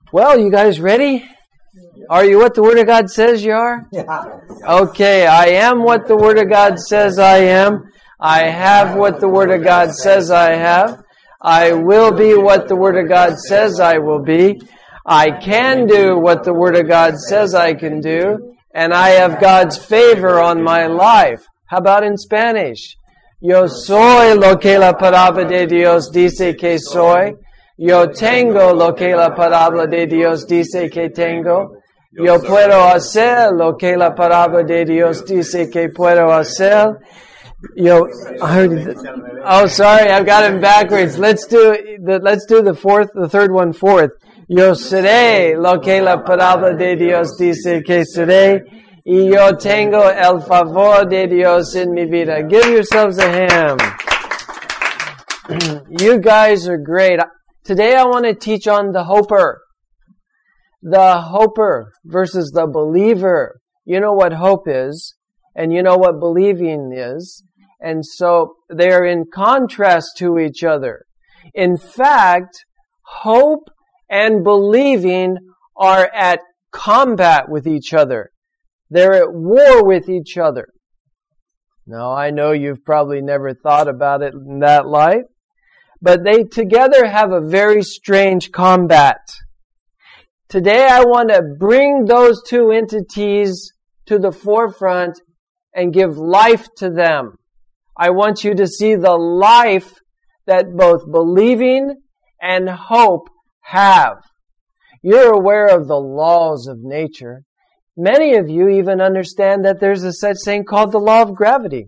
Well, you guys ready? Are you what the Word of God says you are? Yeah. Okay, I am what the Word of God says I am. I have what the Word of God says I have. I will be what the Word of God says I will be. I can do what the Word of God says I can do. And I have God's favor on my life. How about in Spanish? Yo soy lo que la palabra de Dios dice que soy. Yo tengo lo que la palabra de Dios dice que tengo. Yo puedo hacer lo que la palabra de Dios dice que puedo hacer. Sorry, I've got him backwards. Let's do the third one fourth. Yo seré lo que la palabra de Dios dice que seré. Y yo tengo el favor de Dios en mi vida. Give yourselves a hand. You guys are great. Today I want to teach on the hoper. The hoper versus the believer. You know what hope is, and you know what believing is. And so they are in contrast to each other. In fact, hope and believing are at combat with each other. They're at war with each other. Now, I know you've probably never thought about it in that light, but they together have a very strange combat. Today I want to bring those two entities to the forefront and give life to them. I want you to see the life that both believing and hope have. You're aware of the laws of nature. Many of you even understand that there's a such thing called the law of gravity.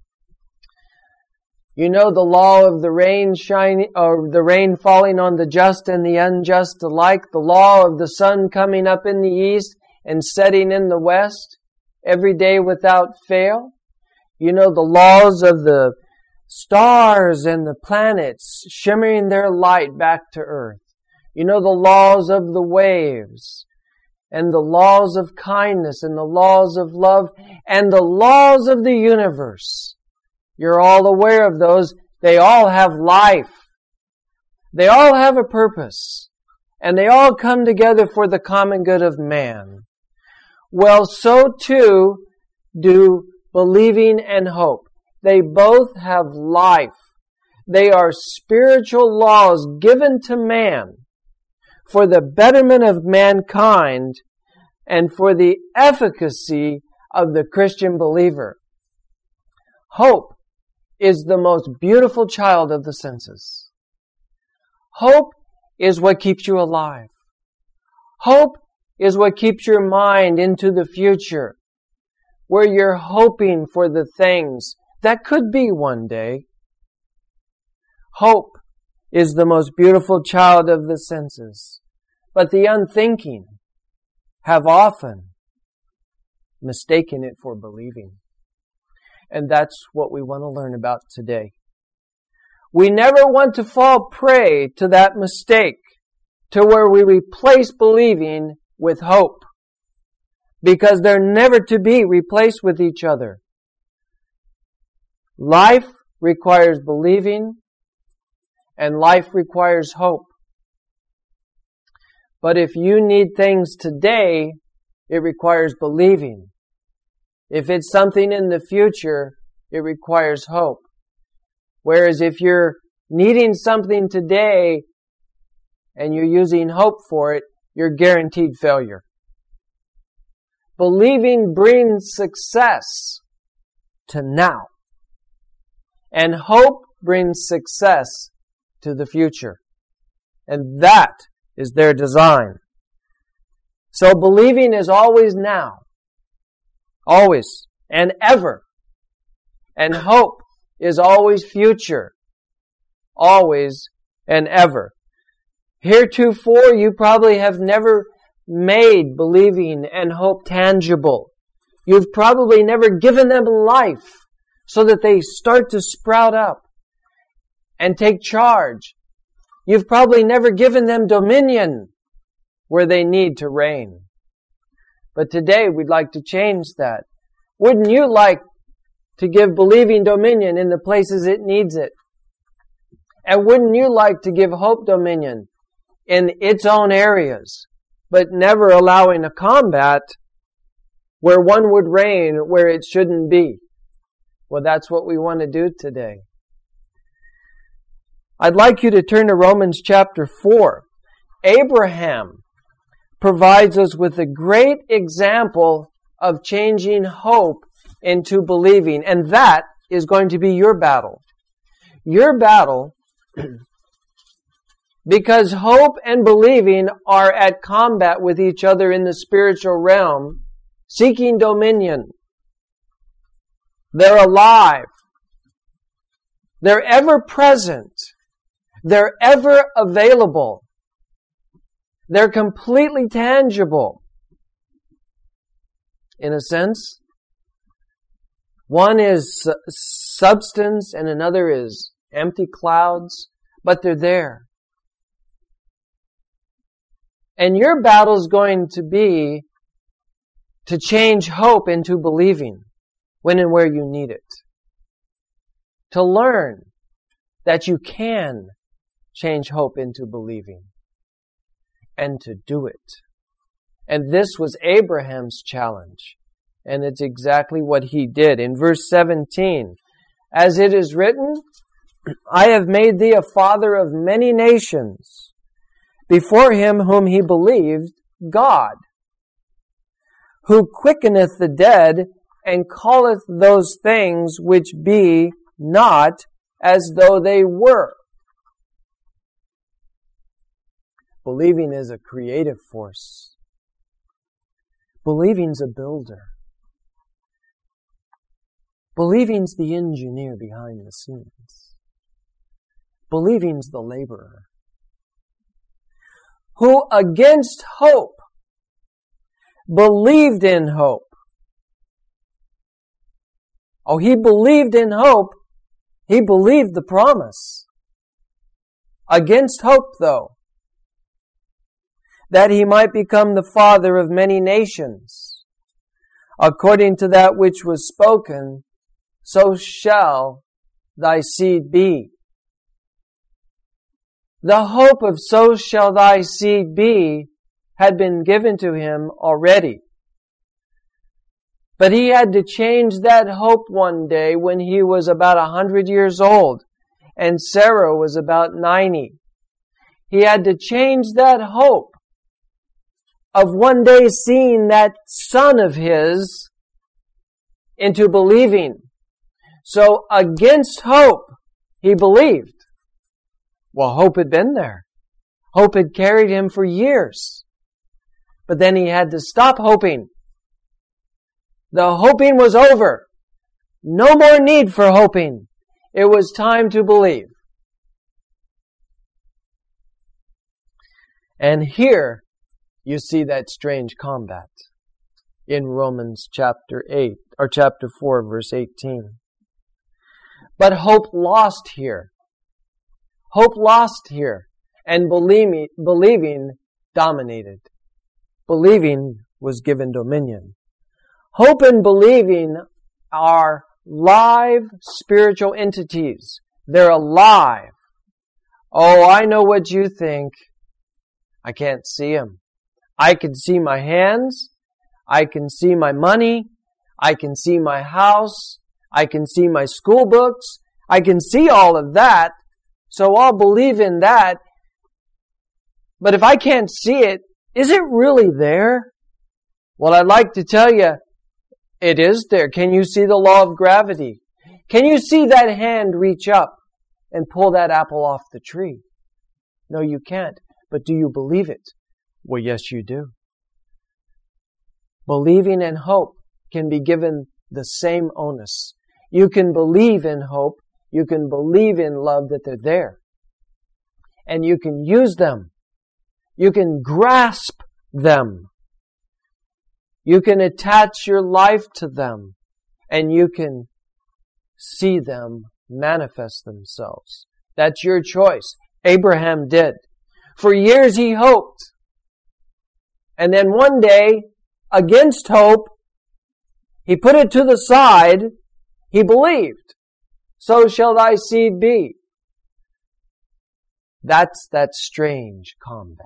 You know the law of the rain shining, or the rain falling on the just and the unjust alike. The law of the sun coming up in the east and setting in the west every day without fail. You know the laws of the stars and the planets shimmering their light back to earth. You know the laws of the waves and the laws of kindness and the laws of love and the laws of the universe. You're all aware of those. They all have life. They all have a purpose. And they all come together for the common good of man. Well, so too do believing and hope. They both have life. They are spiritual laws given to man for the betterment of mankind and for the efficacy of the Christian believer. Hope is the most beautiful child of the senses. Hope is what keeps you alive. Hope is what keeps your mind into the future, where you're hoping for the things that could be one day. Hope is the most beautiful child of the senses. But the unthinking have often mistaken it for believing. And that's what we want to learn about today. We never want to fall prey to that mistake, to where we replace believing with hope, because they're never to be replaced with each other. Life requires believing, and life requires hope. But if you need things today, it requires believing. If it's something in the future, it requires hope. Whereas if you're needing something today and you're using hope for it, you're guaranteed failure. Believing brings success to now. And hope brings success to the future. And that is their design. So believing is always now. Always and ever. And hope is always future. Always and ever. Heretofore, you probably have never made believing and hope tangible. You've probably never given them life so that they start to sprout up and take charge. You've probably never given them dominion where they need to reign. But today we'd like to change that. Wouldn't you like to give believing dominion in the places it needs it? And wouldn't you like to give hope dominion in its own areas, but never allowing a combat where one would reign where it shouldn't be. Well, that's what we want to do today. I'd like you to turn to Romans chapter 4. Abraham provides us with a great example of changing hope into believing, and that is going to be your battle. Your battle, because hope and believing are at combat with each other in the spiritual realm, seeking dominion. They're alive. They're ever present. They're ever available. They're completely tangible. In a sense, one is substance and another is empty clouds, but they're there. And your battle's going to be to change hope into believing when and where you need it. To learn that you can change hope into believing. And to do it. And this was Abraham's challenge. And it's exactly what he did. In verse 17, as it is written, I have made thee a father of many nations, before him whom he believed, God, who quickeneth the dead, and calleth those things which be not as though they were. Believing is a creative force. Believing's a builder. Believing's the engineer behind the scenes. Believing's the laborer. Who against hope believed in hope. Oh, he believed in hope. He believed the promise. Against hope, though, that he might become the father of many nations, according to that which was spoken, so shall thy seed be. The hope of so shall thy seed be had been given to him already. But he had to change that hope one day when he was about 100 years old and Sarah was about 90. He had to change that hope of one day seeing that son of his into believing. So against hope, he believed. Well, hope had been there. Hope had carried him for years. But then he had to stop hoping. The hoping was over. No more need for hoping. It was time to believe. And here you see that strange combat in Romans chapter 8 or chapter 4 verse 18. But hope lost here. Hope lost here, and believing dominated. Believing was given dominion. Hope and believing are live spiritual entities. They're alive. Oh, I know what you think. I can't see them. I can see my hands. I can see my money. I can see my house. I can see my school books. I can see all of that. So I'll believe in that. But if I can't see it, is it really there? Well, I'd like to tell you, it is there. Can you see the law of gravity? Can you see that hand reach up and pull that apple off the tree? No, you can't. But do you believe it? Well, yes, you do. Believing and hope can be given the same onus. You can believe in hope. You can believe in love that they're there. And you can use them. You can grasp them. You can attach your life to them. And you can see them manifest themselves. That's your choice. Abraham did. For years he hoped. And then one day, against hope, he put it to the side. He believed. So shall thy seed be. That's that strange combat.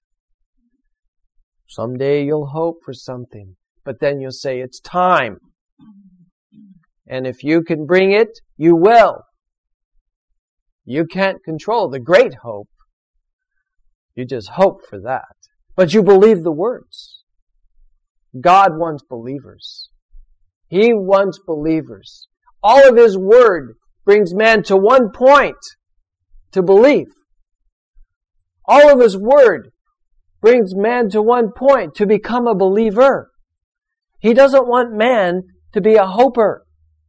Someday you'll hope for something, but then you'll say, it's time. And if you can bring it, you will. You can't control the great hope. You just hope for that. But you believe the words. God wants believers. He wants believers. All of His Word brings man to one point, to believe. All of His Word brings man to one point, to become a believer. He doesn't want man to be a hoper.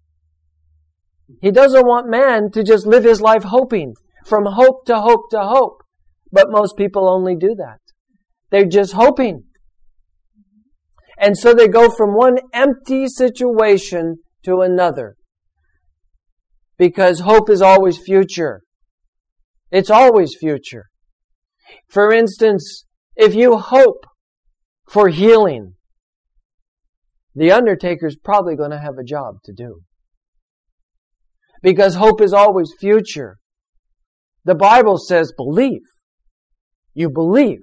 He doesn't want man to just live his life hoping, from hope to hope to hope. But most people only do that. They're just hoping. And so they go from one empty situation to another. Because hope is always future. It's always future. For instance, if you hope for healing, the undertaker's probably going to have a job to do. Because hope is always future. The Bible says believe. You believe.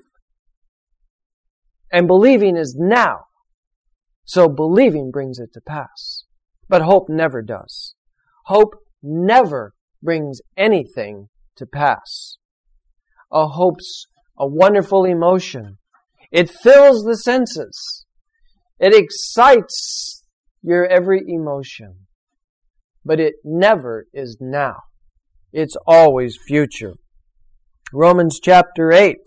And believing is now. So believing brings it to pass. But hope never does. Hope never brings anything to pass. A hope's a wonderful emotion. It fills the senses. It excites your every emotion. But it never is now. It's always future. Romans chapter 8.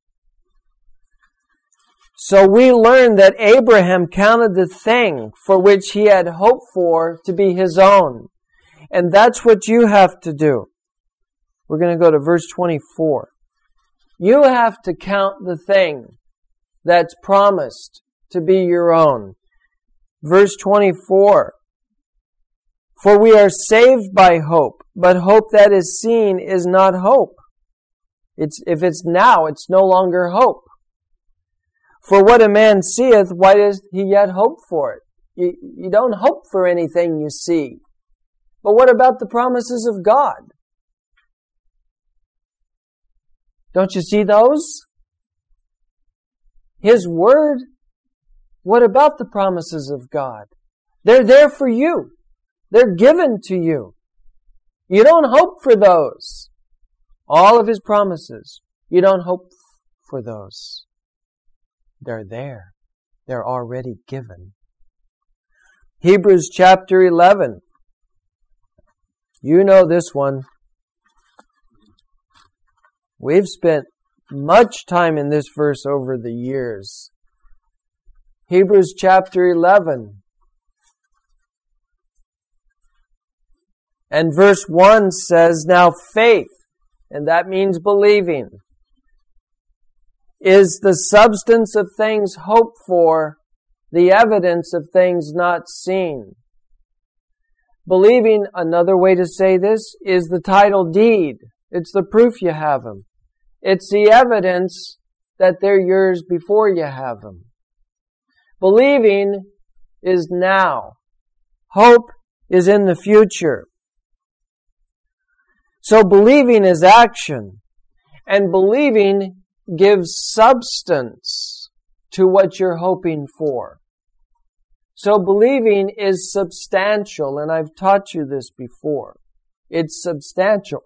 So we learn that Abraham counted the thing for which he had hoped for to be his own. And that's what you have to do. We're going to go to verse 24. You have to count the thing that's promised to be your own. Verse 24. For we are saved by hope, but hope that is seen is not hope. If it's now, it's no longer hope. For what a man seeth, why does he yet hope for it? You don't hope for anything you see. But what about the promises of God? Don't you see those? His Word. What about the promises of God? They're there for you. They're given to you. You don't hope for those. All of His promises, you don't hope for those. They're there. They're already given. Hebrews chapter 11. You know this one. We've spent much time in this verse over the years. Hebrews chapter 11. And verse 1 says, now faith, and that means believing, is the substance of things hoped for, the evidence of things not seen. Believing, another way to say this, is the title deed. It's the proof you have them. It's the evidence that they're yours before you have them. Believing is now. Hope is in the future. So believing is action. And believing gives substance to what you're hoping for. So believing is substantial, and I've taught you this before. It's substantial.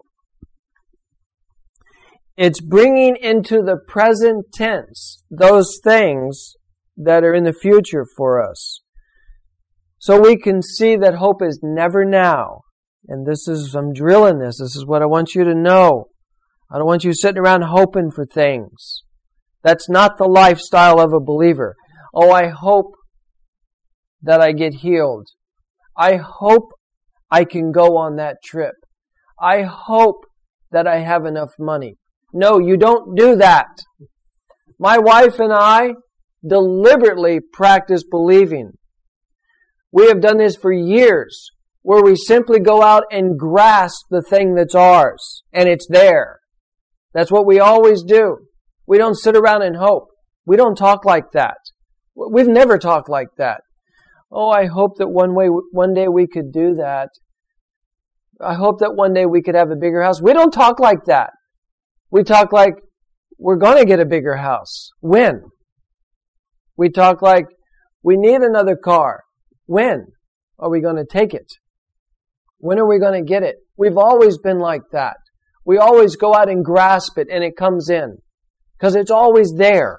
It's bringing into the present tense those things that are in the future for us. So we can see that hope is never now. And I'm drilling this. This is what I want you to know. I don't want you sitting around hoping for things. That's not the lifestyle of a believer. Oh, I hope that I get healed. I hope I can go on that trip. I hope that I have enough money. No, you don't do that. My wife and I deliberately practice believing. We have done this for years, where we simply go out and grasp the thing that's ours, and it's there. That's what we always do. We don't sit around and hope. We don't talk like that. We've never talked like that. Oh, I hope that one day we could do that. I hope that one day we could have a bigger house. We don't talk like that. We talk like we're going to get a bigger house. When? We talk like we need another car. When are we going to take it? When are we going to get it? We've always been like that. We always go out and grasp it and it comes in. Because it's always there.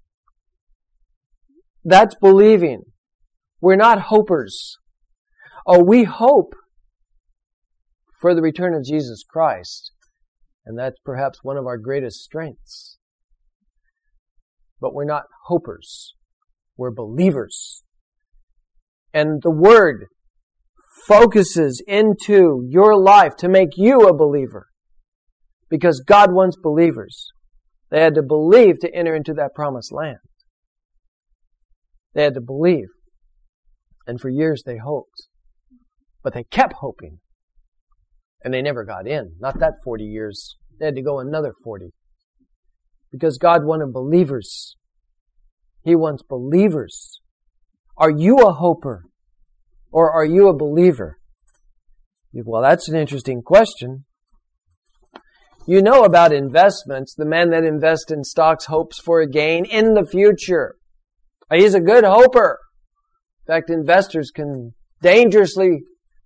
That's believing. We're not hopers. Oh, we hope for the return of Jesus Christ. And that's perhaps one of our greatest strengths. But we're not hopers. We're believers. And the Word focuses into your life to make you a believer. Because God wants believers. They had to believe to enter into that promised land. They had to believe. And for years they hoped. But they kept hoping. And they never got in. Not that 40 years. They had to go another 40. Because God wanted believers. He wants believers. Are you a hoper? Or are you a believer? Well, that's an interesting question. You know about investments. The man that invests in stocks hopes for a gain in the future. He's a good hoper. In fact, investors can dangerously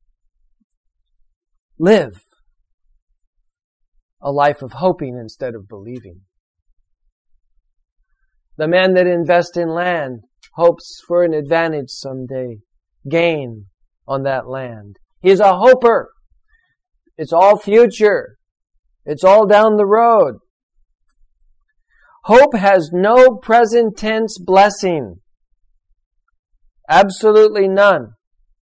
live a life of hoping instead of believing. The man that invests in land hopes for an advantage someday, gain on that land. He's a hoper. It's all future. It's all down the road. Hope has no present tense blessing. Absolutely none.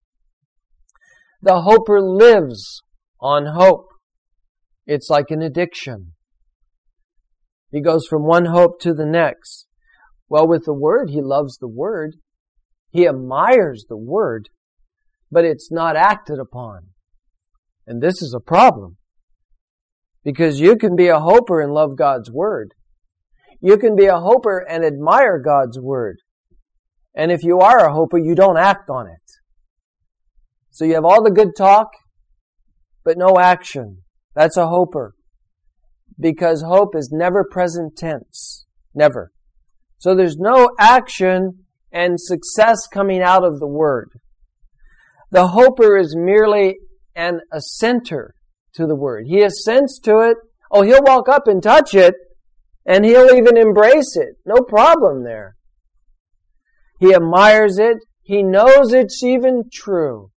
The hoper lives on hope. It's like an addiction. He goes from one hope to the next. Well, with the Word, he loves the Word. He admires the Word, but it's not acted upon. And this is a problem. Because you can be a hoper and love God's Word. You can be a hoper and admire God's Word. And if you are a hoper, you don't act on it. So you have all the good talk, but no action. That's a hoper. Because hope is never present tense. Never. So there's no action and success coming out of the Word. The hoper is merely an assenter to the Word. He assents to it. Oh, he'll walk up and touch it, and he'll even embrace it. No problem there. He admires it. He knows it's even true.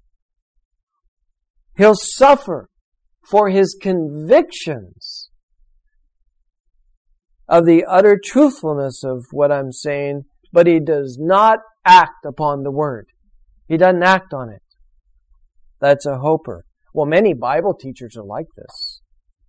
He'll suffer for his convictions of the utter truthfulness of what I'm saying, but he does not act upon the Word. He doesn't act on it. That's a hoper. Well, many Bible teachers are like this.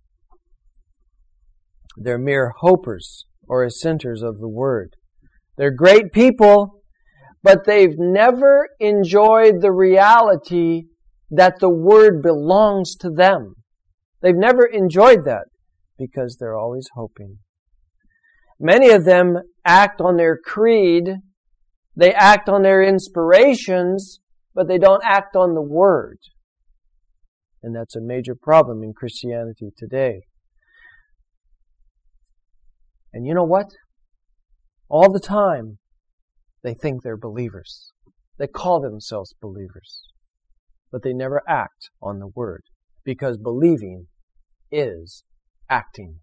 They're mere hopers or assenters of the Word. They're great people, but they've never enjoyed the reality that the Word belongs to them. They've never enjoyed that because they're always hoping. Many of them act on their creed. They act on their inspirations, but they don't act on the Word. And that's a major problem in Christianity today. And you know what? All the time, they think they're believers. They call themselves believers. But they never act on the Word. Because believing is acting.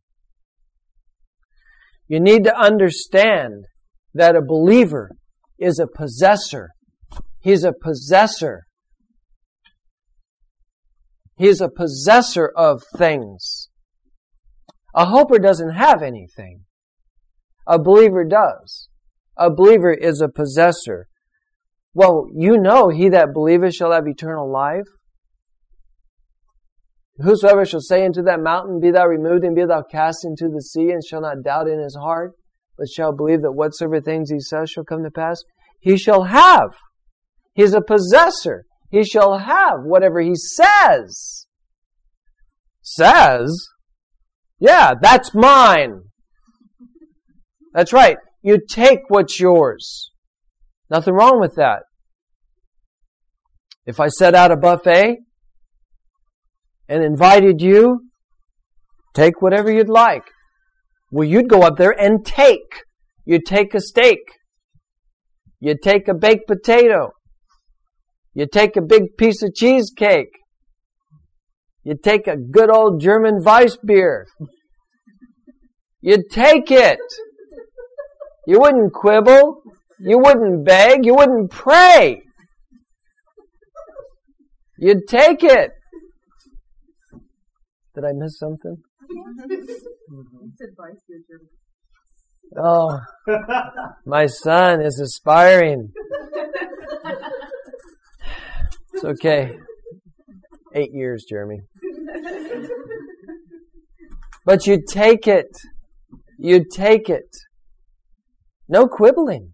You need to understand that a believer is a possessor. He's a possessor. He's a possessor of things. A hoper doesn't have anything. A believer does. A believer is a possessor. Well, you know, he that believeth shall have eternal life. Whosoever shall say unto that mountain, be thou removed and be thou cast into the sea, and shall not doubt in his heart, but shall believe that whatsoever things he says shall come to pass, he shall have. He's a possessor. He shall have whatever he says. Says? Yeah, that's mine. That's right. You take what's yours. Nothing wrong with that. If I set out a buffet and invited you, take whatever you'd like. Well, you'd go up there and you'd take a steak. You'd take a baked potato. You'd take a big piece of cheesecake. You'd take a good old German Weissbier. You'd take it. You wouldn't quibble. You wouldn't beg. You wouldn't pray. You'd take it. Did I miss something? Oh, my son is aspiring. It's okay. 8 years, Jeremy. But you'd take it. You'd take it. No quibbling.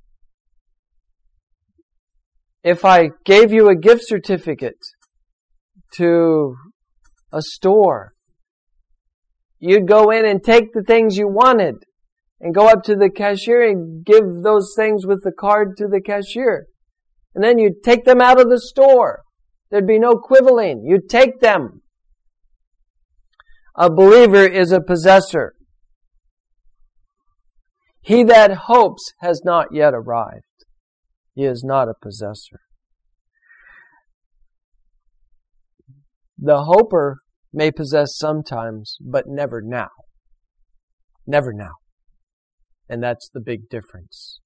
If I gave you a gift certificate to a store, you'd go in and take the things you wanted and go up to the cashier and give those things with the card to the cashier. And then you'd take them out of the store. There'd be no quibbling. You'd take them. A believer is a possessor. He that hopes has not yet arrived. He is not a possessor. The hoper may possess sometimes, but never now. Never now. And that's the big difference.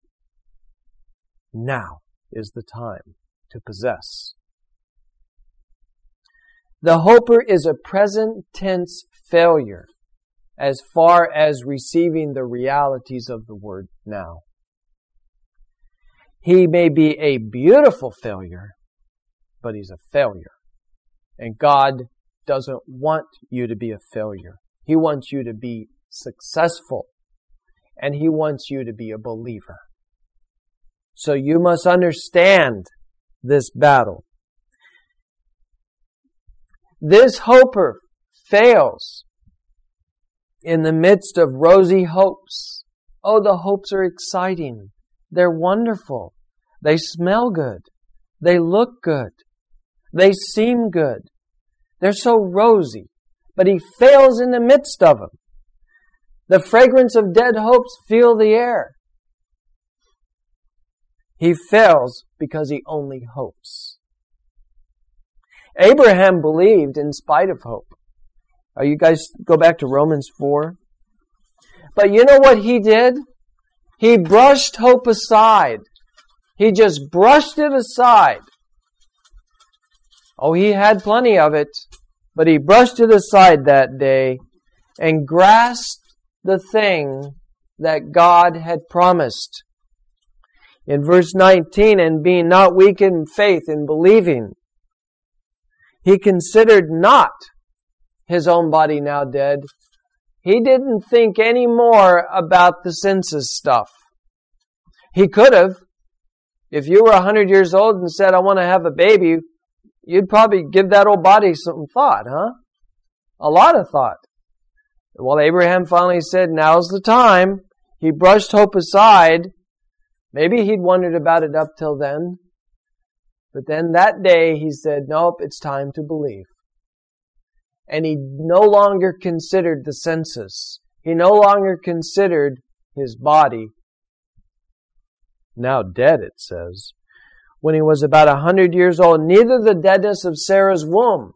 Now is the time to possess. The hoper is a present tense failure as far as receiving the realities of the word now. He may be a beautiful failure, but he's a failure. And God doesn't want you to be a failure. He wants you to be successful. And He wants you to be a believer. So you must understand this battle. This hoper fails in the midst of rosy hopes. Oh, the hopes are exciting. They're wonderful. They smell good. They look good. They seem good. They're so rosy. But he fails in the midst of them. The fragrance of dead hopes fill the air. He fails because he only hopes. Abraham believed in spite of hope. You guys go back to Romans 4. But you know what he did? He brushed hope aside. He just brushed it aside. Oh, he had plenty of it, but he brushed it aside that day and grasped the thing that God had promised. In verse 19, and being not weak in faith, in believing, he considered not his own body now dead. He didn't think any more about the census stuff. He could have. If you were 100 years old and said, I want to have a baby, you'd probably give that old body some thought, huh? A lot of thought. Well, Abraham finally said, now's the time. He brushed hope aside. Maybe he'd wondered about it up till then. But then that day he said, nope, it's time to believe. And he no longer considered the census. He no longer considered his body. Now dead, it says. When he was about 100 years old, neither the deadness of Sarah's womb.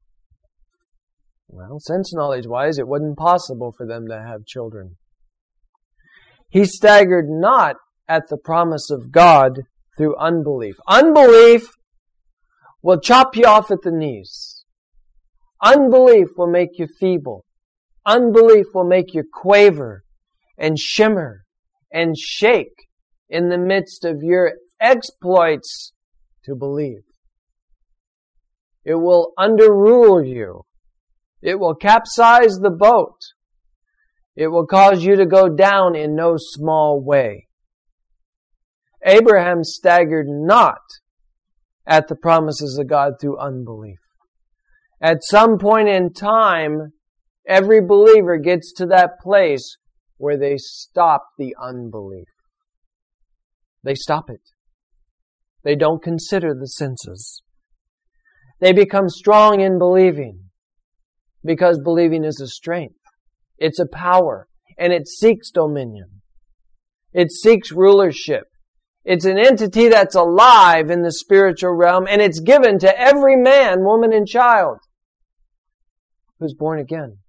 Well, sense knowledge-wise, it wasn't possible for them to have children. He staggered not at the promise of God through unbelief. Unbelief will chop you off at the knees. Unbelief will make you feeble. Unbelief will make you quaver and shimmer and shake in the midst of your exploits to believe. It will underrule you. It will capsize the boat. It will cause you to go down in no small way. Abraham staggered not at the promises of God through unbelief. At some point in time, every believer gets to that place where they stop the unbelief. They stop it. They don't consider the senses. They become strong in believing because believing is a strength. It's a power. and it seeks dominion. It seeks rulership. It's an entity that's alive in the spiritual realm, and it's given to every man, woman, and child who's born again.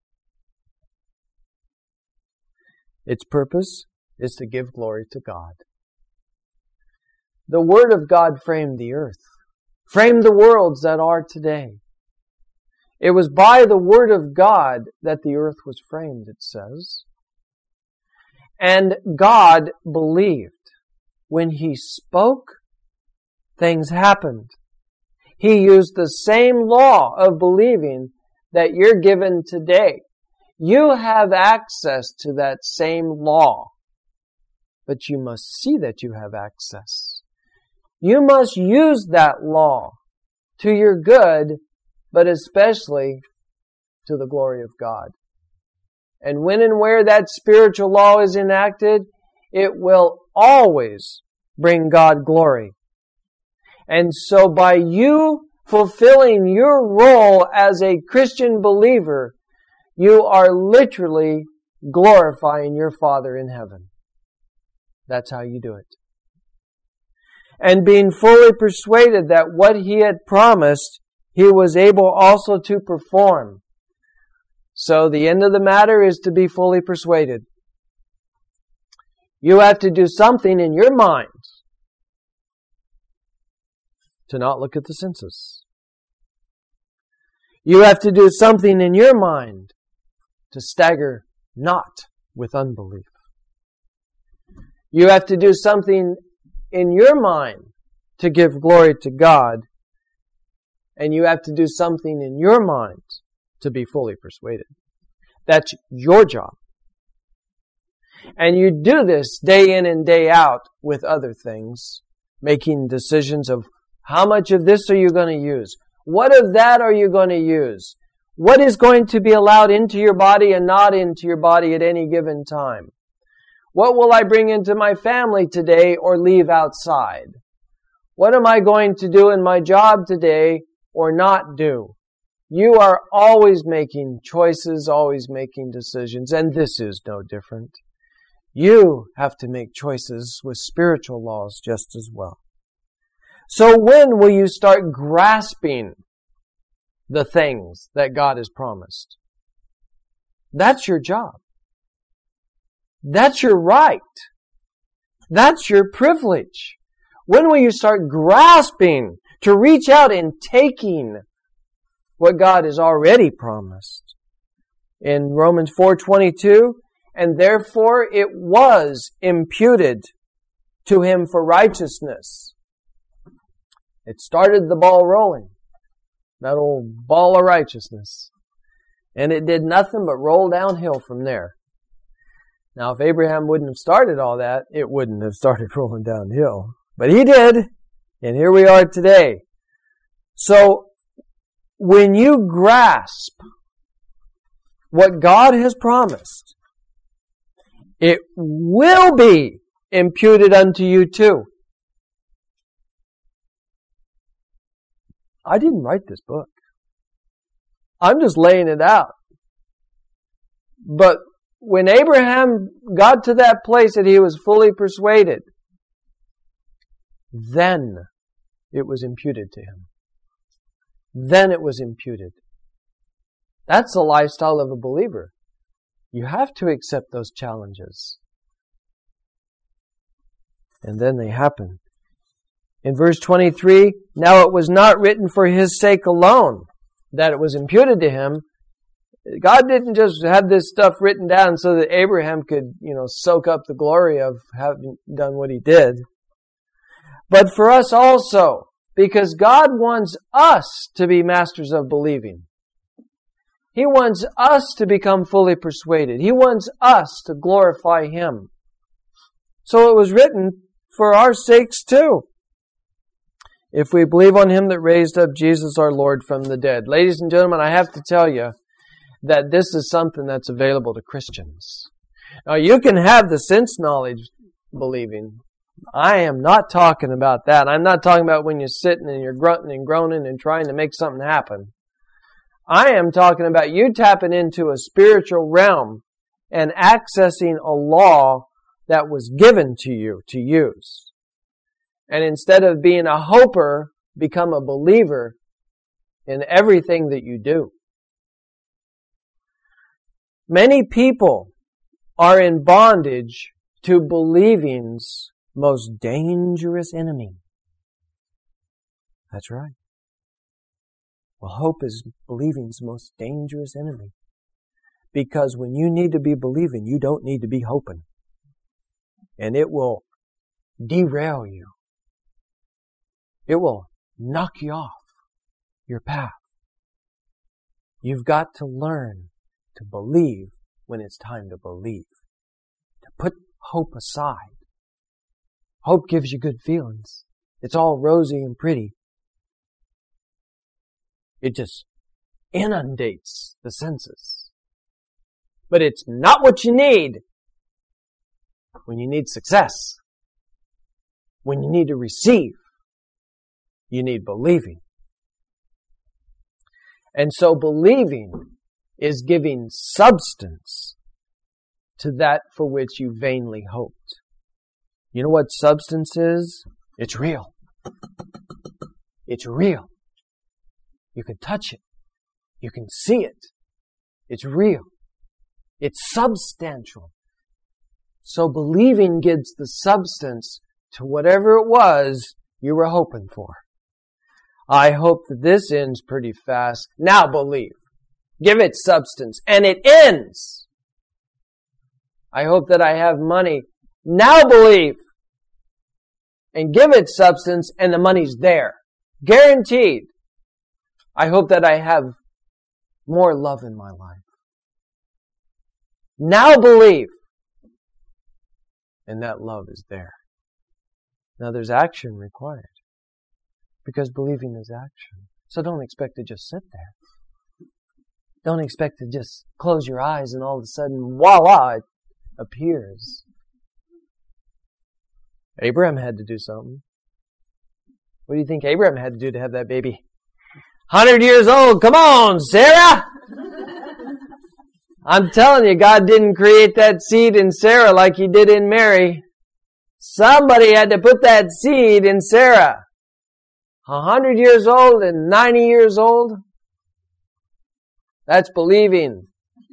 Its purpose is to give glory to God. The Word of God framed the earth, framed the worlds that are today. It was by the Word of God that the earth was framed, it says. And God believed. When He spoke, things happened. He used the same law of believing that you're given today. You have access to that same law, but you must see that you have access. You must use that law to your good, but especially to the glory of God. And when and where that spiritual law is enacted, it will always bring God glory. And so by you fulfilling your role as a Christian believer, you are literally glorifying your Father in heaven. That's how you do it. And being fully persuaded that what He had promised, He was able also to perform. So the end of the matter is to be fully persuaded. You have to do something in your mind to not look at the census. You have to do something in your mind to stagger not with unbelief. You have to do something in your mind to give glory to God. And you have to do something in your mind to be fully persuaded. That's your job. And you do this day in and day out with other things, making decisions of how much of this are you going to use? What of that are you going to use? What is going to be allowed into your body and not into your body at any given time? What will I bring into my family today or leave outside? What am I going to do in my job today or not do? You are always making choices, always making decisions, and this is no different. You have to make choices with spiritual laws just as well. So when will you start grasping the things that God has promised? That's your job. That's your right. That's your privilege. When will you start grasping to reach out and taking what God has already promised? In Romans 4:22, and therefore it was imputed to him for righteousness. It started the ball rolling. That old ball of righteousness. And it did nothing but roll downhill from there. Now, if Abraham wouldn't have started all that, it wouldn't have started rolling downhill. But he did. And here we are today. So, when you grasp what God has promised, it will be imputed unto you too. I didn't write this book. I'm just laying it out. But when Abraham got to that place that he was fully persuaded, then it was imputed to him. Then it was imputed. That's the lifestyle of a believer. You have to accept those challenges. And then they happen. In verse 23, now it was not written for his sake alone that it was imputed to him. God didn't just have this stuff written down so that Abraham could, soak up the glory of having done what he did. But for us also, because God wants us to be masters of believing. He wants us to become fully persuaded. He wants us to glorify Him. So it was written for our sakes too. If we believe on Him that raised up Jesus our Lord from the dead. Ladies and gentlemen, I have to tell you that this is something that's available to Christians. Now you can have the sense knowledge believing. I am not talking about that. I'm not talking about when you're sitting and you're grunting and groaning and trying to make something happen. I am talking about you tapping into a spiritual realm and accessing a law that was given to you to use. And instead of being a hoper, become a believer in everything that you do. Many people are in bondage to believing's most dangerous enemy. That's right. Well, hope is believing's most dangerous enemy. Because when you need to be believing, you don't need to be hoping. And it will derail you. It will knock you off your path. You've got to learn to believe when it's time to believe. To put hope aside. Hope gives you good feelings. It's all rosy and pretty. It just inundates the senses. But it's not what you need when you need success. When you need to receive. You need believing. And so believing is giving substance to that for which you vainly hoped. You know what substance is? It's real. It's real. You can touch it. You can see it. It's real. It's substantial. So believing gives the substance to whatever it was you were hoping for. I hope that this ends pretty fast. Now believe. Give it substance. And it ends. I hope that I have money. Now believe. And give it substance, and the money's there. Guaranteed. I hope that I have more love in my life. Now believe. And that love is there. Now there's action required. Because believing is action. So don't expect to just sit there. Don't expect to just close your eyes and all of a sudden, voila, it appears. Abraham had to do something. What do you think Abraham had to do to have that baby? 100 years old. Come on, Sarah! I'm telling you, God didn't create that seed in Sarah like He did in Mary. Somebody had to put that seed in Sarah. 100 years old and 90 years old? That's believing.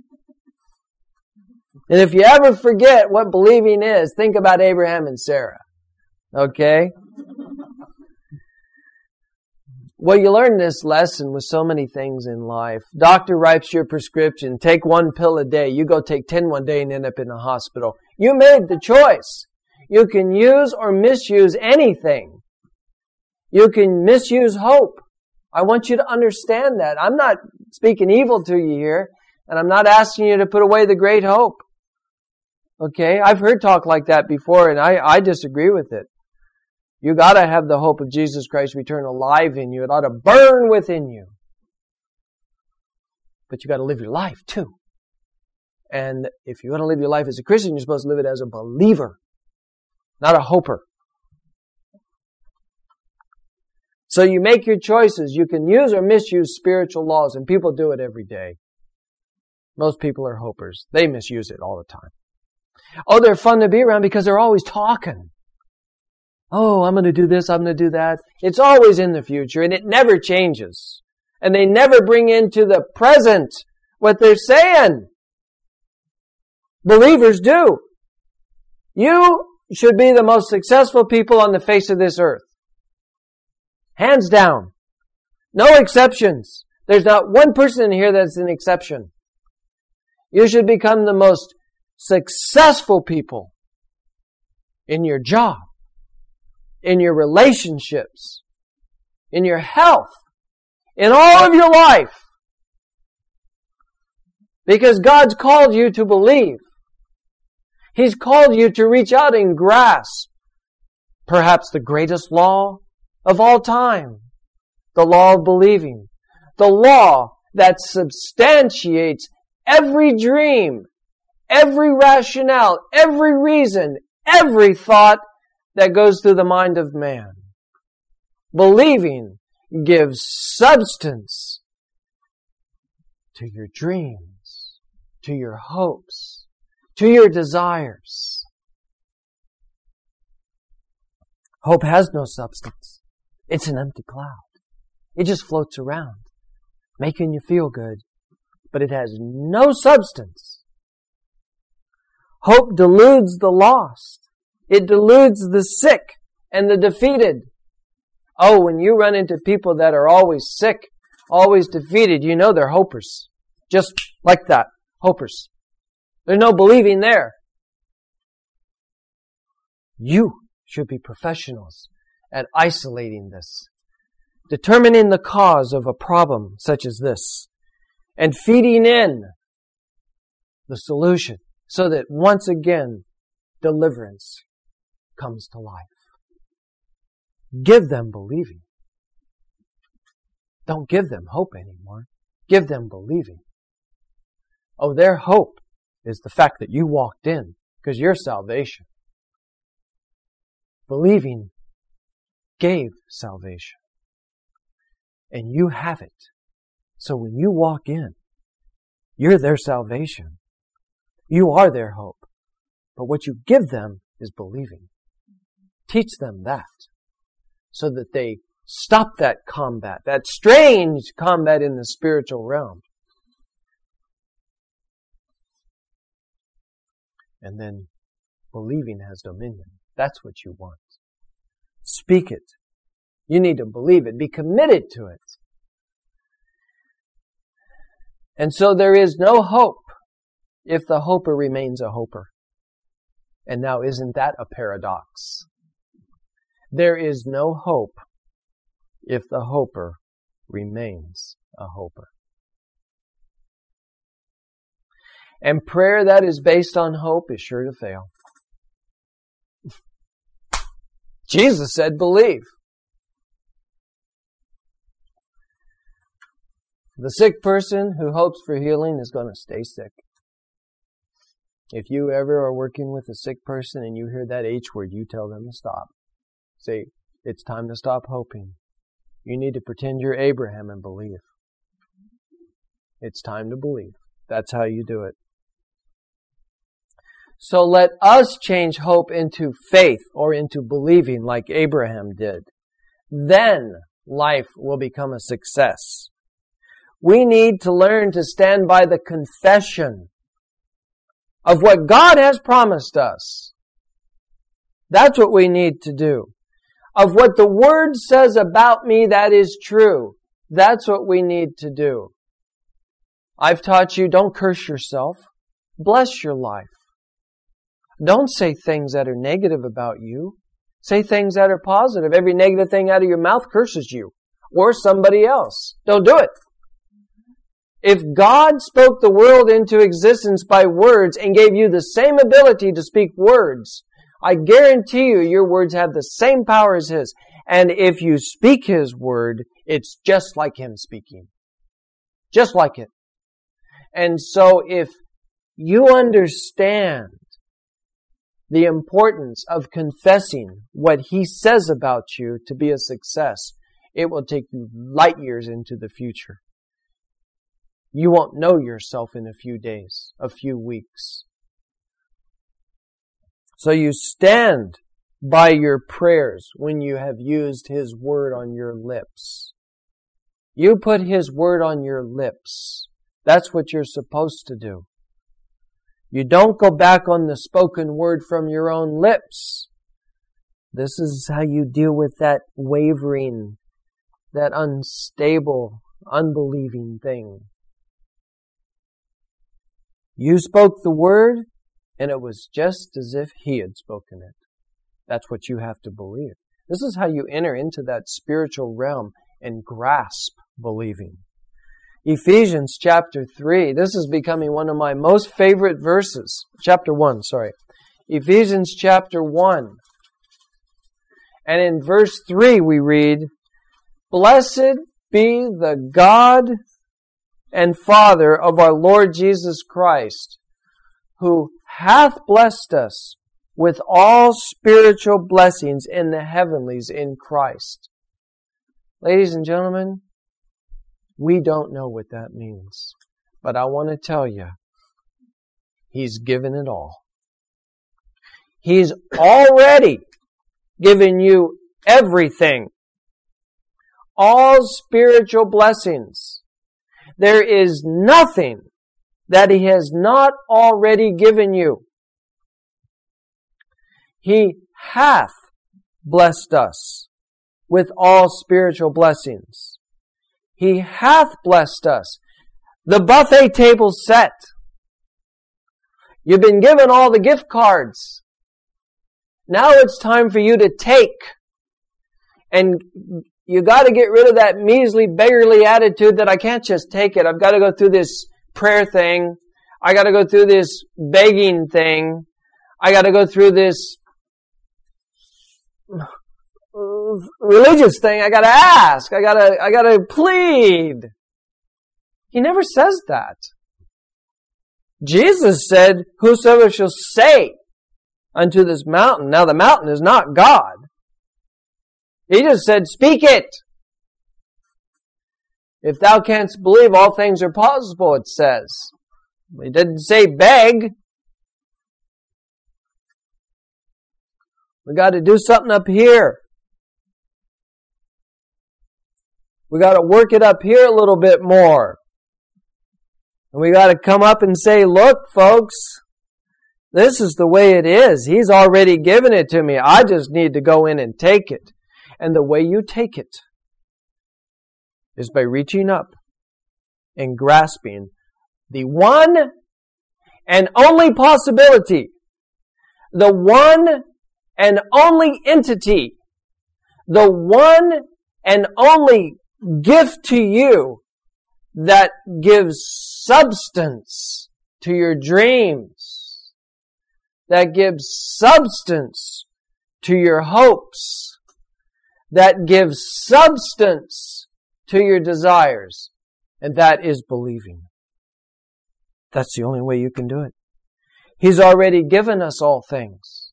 And if you ever forget what believing is, think about Abraham and Sarah. Okay? Well, you learn this lesson with so many things in life. Doctor writes your prescription. Take 1 pill a day. You go take 10 one day and end up in a hospital. You made the choice. You can use or misuse anything. You can misuse hope. I want you to understand that. I'm not speaking evil to you here, and I'm not asking you to put away the great hope. Okay? I've heard talk like that before, and I disagree with it. You gotta have the hope of Jesus Christ return alive in you. It ought to burn within you. But you gotta live your life too. And if you want to live your life as a Christian, you're supposed to live it as a believer, not a hoper. So you make your choices. You can use or misuse spiritual laws, and people do it every day. Most people are hopers. They misuse it all the time. Oh, they're fun to be around because they're always talking. Oh, I'm going to do this, I'm going to do that. It's always in the future, and it never changes. And they never bring into the present what they're saying. Believers do. You should be the most successful people on the face of this earth. Hands down. No exceptions. There's not one person in here that's an exception. You should become the most successful people in your job, in your relationships, in your health, in all of your life. Because God's called you to believe. He's called you to reach out and grasp perhaps the greatest law of all time. The law of believing. The law that substantiates every dream, every rationale, every reason, every thought that goes through the mind of man. Believing gives substance to your dreams, to your hopes, to your desires. Hope has no substance. It's an empty cloud. It just floats around, making you feel good, but it has no substance. Hope deludes the lost. It deludes the sick and the defeated. Oh, when you run into people that are always sick, always defeated, you know they're hopers. Just like that. Hopers. There's no believing there. You should be professionals at isolating this, determining the cause of a problem such as this, and feeding in the solution so that once again deliverance comes to life. Give them believing. Don't give them hope anymore. Give them believing. Oh, their hope is the fact that you walked in because your salvation. Believing gave salvation. And you have it. So when you walk in, you're their salvation. You are their hope. But what you give them is believing. Teach them that so that they stop that combat, that strange combat in the spiritual realm. And then believing has dominion. That's what you want. Speak it. You need to believe it. Be committed to it. And so there is no hope if the hoper remains a hoper. And now isn't that a paradox? There is no hope if the hoper remains a hoper. And prayer that is based on hope is sure to fail. Jesus said, believe. The sick person who hopes for healing is going to stay sick. If you ever are working with a sick person and you hear that H word, you tell them to stop. Say, it's time to stop hoping. You need to pretend you're Abraham and believe. It's time to believe. That's how you do it. So let us change hope into faith or into believing like Abraham did. Then life will become a success. We need to learn to stand by the confession of what God has promised us. That's what we need to do. Of what the Word says about me that is true. That's what we need to do. I've taught you, don't curse yourself. Bless your life. Don't say things that are negative about you. Say things that are positive. Every negative thing out of your mouth curses you or somebody else. Don't do it. If God spoke the world into existence by words and gave you the same ability to speak words, I guarantee you your words have the same power as His. And if you speak His word, it's just like Him speaking. Just like it. And so if you understand the importance of confessing what He says about you to be a success, it will take you light years into the future. You won't know yourself in a few days, a few weeks. So you stand by your prayers when you have used His word on your lips. You put His word on your lips. That's what you're supposed to do. You don't go back on the spoken word from your own lips. This is how you deal with that wavering, that unstable, unbelieving thing. You spoke the word, and it was just as if He had spoken it. That's what you have to believe. This is how you enter into that spiritual realm and grasp believing. Ephesians chapter 3. This is becoming one of my most favorite verses. Chapter 1, sorry. Ephesians chapter 1. And in verse 3 we read, Blessed be the God and Father of our Lord Jesus Christ, who hath blessed us with all spiritual blessings in the heavenlies in Christ. Ladies and gentlemen, we don't know what that means. But I want to tell you, He's given it all. He's already given you everything. All spiritual blessings. There is nothing that He has not already given you. He hath blessed us with all spiritual blessings. He hath blessed us. The buffet table's set. You've been given all the gift cards. Now it's time for you to take. And you got to get rid of that measly, beggarly attitude that I can't just take it. I've got to go through this prayer thing. I got to go through this begging thing. I got to go through this religious thing. I got to ask. I got to plead. He never says that. Jesus said, "Whosoever shall say unto this mountain." Now the mountain is not God. He just said, "Speak it." If thou canst believe, all things are possible, it says. He didn't say beg. We got to do something up here. We got to work it up here a little bit more. And we got to come up and say, "Look, folks, this is the way it is. He's already given it to me. I just need to go in and take it." And the way you take it is by reaching up and grasping the one and only possibility, the one and only entity, the one and only gift to you that gives substance to your dreams, that gives substance to your hopes, that gives substance to your desires, and that is believing. That's the only way you can do it. He's already given us all things.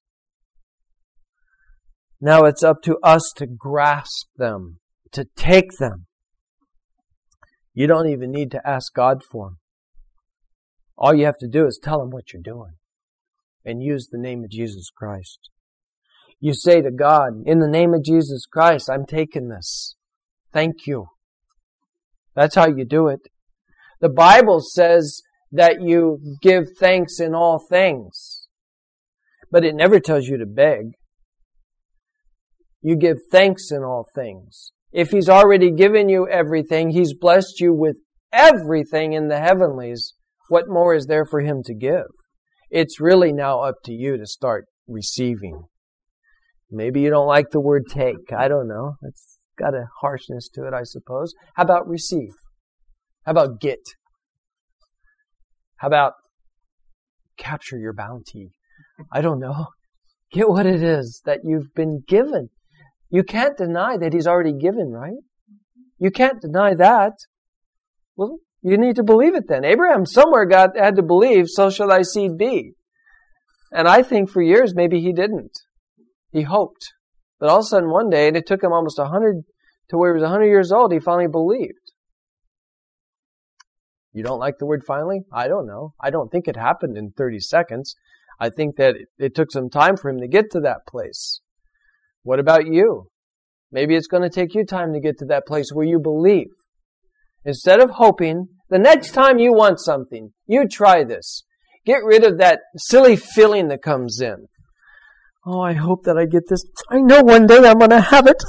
Now it's up to us to grasp them, to take them. You don't even need to ask God for them. All you have to do is tell Him what you're doing and use the name of Jesus Christ. You say to God, "In the name of Jesus Christ, I'm taking this. Thank you." That's how you do it. The Bible says that you give thanks in all things, but it never tells you to beg. You give thanks in all things. If He's already given you everything, He's blessed you with everything in the heavenlies, what more is there for Him to give? It's really now up to you to start receiving. Maybe you don't like the word take. I don't know. It's got a harshness to it, I suppose. How about receive? How about get? How about capture your bounty? I don't know. Get what it is that you've been given. You can't deny that He's already given, right? You can't deny that. Well, you need to believe it then. Abraham somewhere had to believe, "So shall thy seed be." And I think for years maybe he didn't. He hoped. But all of a sudden one day, and it took him almost 100 to where he was 100 years old, he finally believed. You don't like the word finally? I don't know. I don't think it happened in 30 seconds. I think that it took some time for him to get to that place. What about you? Maybe it's going to take you time to get to that place where you believe. Instead of hoping, the next time you want something, you try this. Get rid of that silly feeling that comes in. "Oh, I hope that I get this. I know one day I'm going to have it.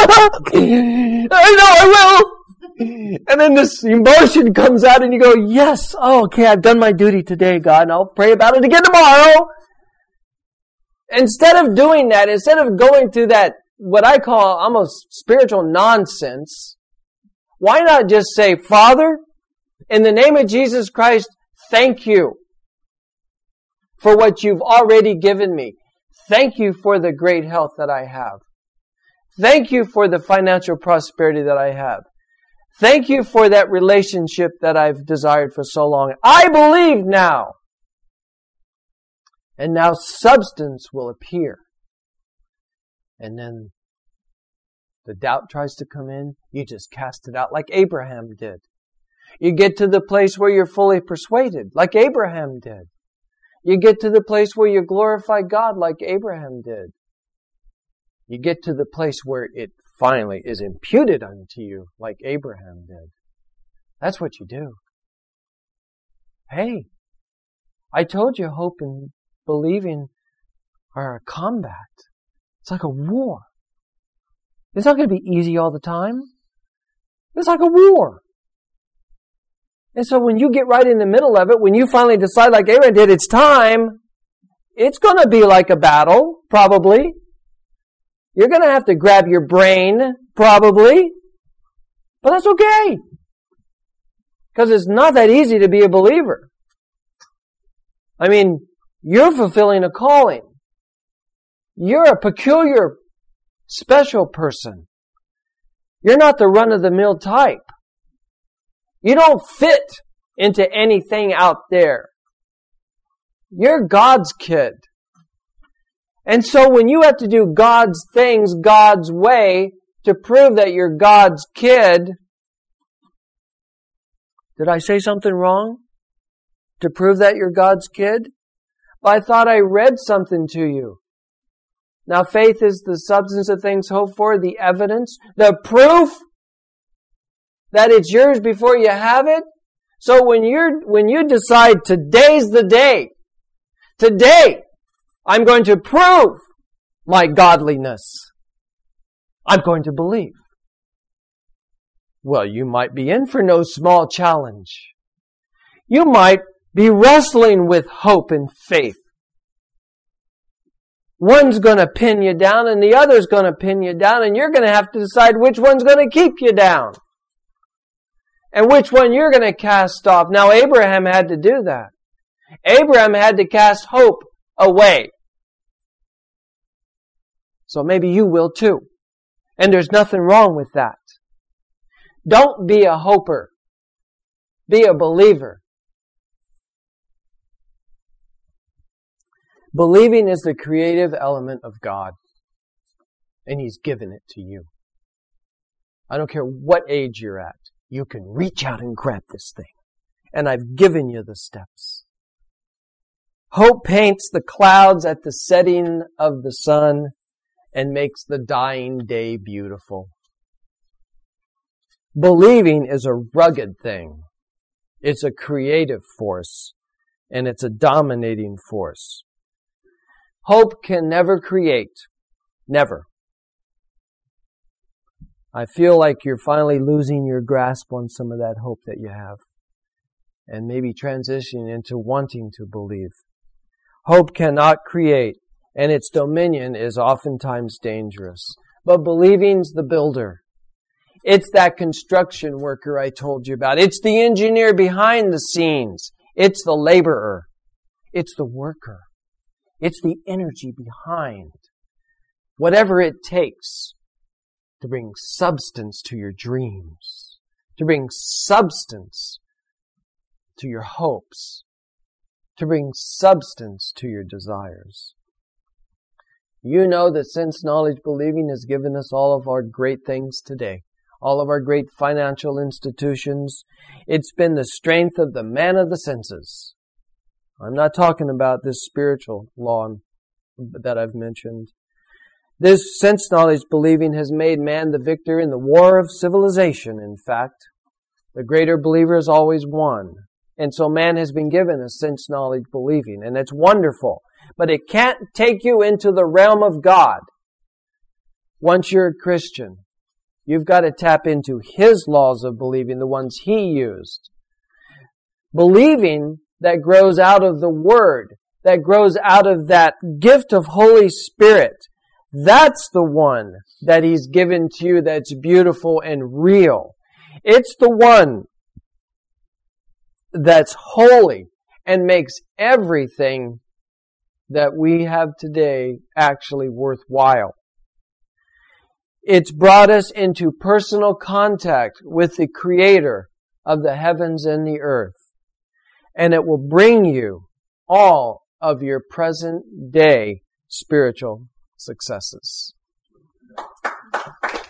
I know I will." And then this emotion comes out and you go, "Yes, oh, okay, I've done my duty today, God, and I'll pray about it again tomorrow." Instead of doing that, instead of going through that, what I call almost spiritual nonsense, why not just say, "Father, in the name of Jesus Christ, thank you for what you've already given me. Thank you for the great health that I have. Thank you for the financial prosperity that I have. Thank you for that relationship that I've desired for so long. I believe now." And now substance will appear. And then the doubt tries to come in. You just cast it out like Abraham did. You get to the place where you're fully persuaded, like Abraham did. You get to the place where you glorify God like Abraham did. You get to the place where it finally is imputed unto you like Abraham did. That's what you do. Hey, I told you hope and believing are a combat. It's like a war. It's not going to be easy all the time. It's like a war. And so when you get right in the middle of it, when you finally decide like Abraham did, it's time, it's going to be like a battle, probably. You're going to have to grab your brain, probably. But that's okay. Because it's not that easy to be a believer. I mean, you're fulfilling a calling. You're a peculiar, special person. You're not the run-of-the-mill type. You don't fit into anything out there. You're God's kid. And so when you have to do God's things God's way to prove that you're God's kid, did I say something wrong? To prove that you're God's kid? Well, I thought I read something to you. Now faith is the substance of things hoped for, the evidence, the proof that it's yours before you have it. So when you decide today's the day, today I'm going to prove my godliness, I'm going to believe. Well, you might be in for no small challenge. You might be wrestling with hope and faith. One's going to pin you down and the other's going to pin you down, and you're going to have to decide which one's going to keep you down and which one you're going to cast off. Now, Abraham had to do that. Abraham had to cast hope away. So maybe you will too. And there's nothing wrong with that. Don't be a hoper. Be a believer. Believing is the creative element of God. And He's given it to you. I don't care what age you're at. You can reach out and grab this thing. And I've given you the steps. Hope paints the clouds at the setting of the sun and makes the dying day beautiful. Believing is a rugged thing. It's a creative force, and it's a dominating force. Hope can never create. Never. I feel like you're finally losing your grasp on some of that hope that you have, and maybe transitioning into wanting to believe. Hope cannot create, and its dominion is oftentimes dangerous. But believing's the builder. It's that construction worker I told you about. It's the engineer behind the scenes. It's the laborer. It's the worker. It's the energy behind whatever it takes to bring substance to your dreams, to bring substance to your hopes, to bring substance to your desires. You know that sense, knowledge, believing has given us all of our great things today. All of our great financial institutions. It's been the strength of the man of the senses. I'm not talking about this spiritual law that I've mentioned. This sense, knowledge, believing has made man the victor in the war of civilization, in fact. The greater believer has always won. And so man has been given a sense, knowledge, believing. And it's wonderful. But it can't take you into the realm of God once you're a Christian. You've got to tap into His laws of believing, the ones He used. Believing that grows out of the Word, that grows out of that gift of Holy Spirit. That's the one that He's given to you that's beautiful and real. It's the one that's holy and makes everything that we have today actually worthwhile. It's brought us into personal contact with the Creator of the heavens and the earth. And it will bring you all of your present day spiritual successes.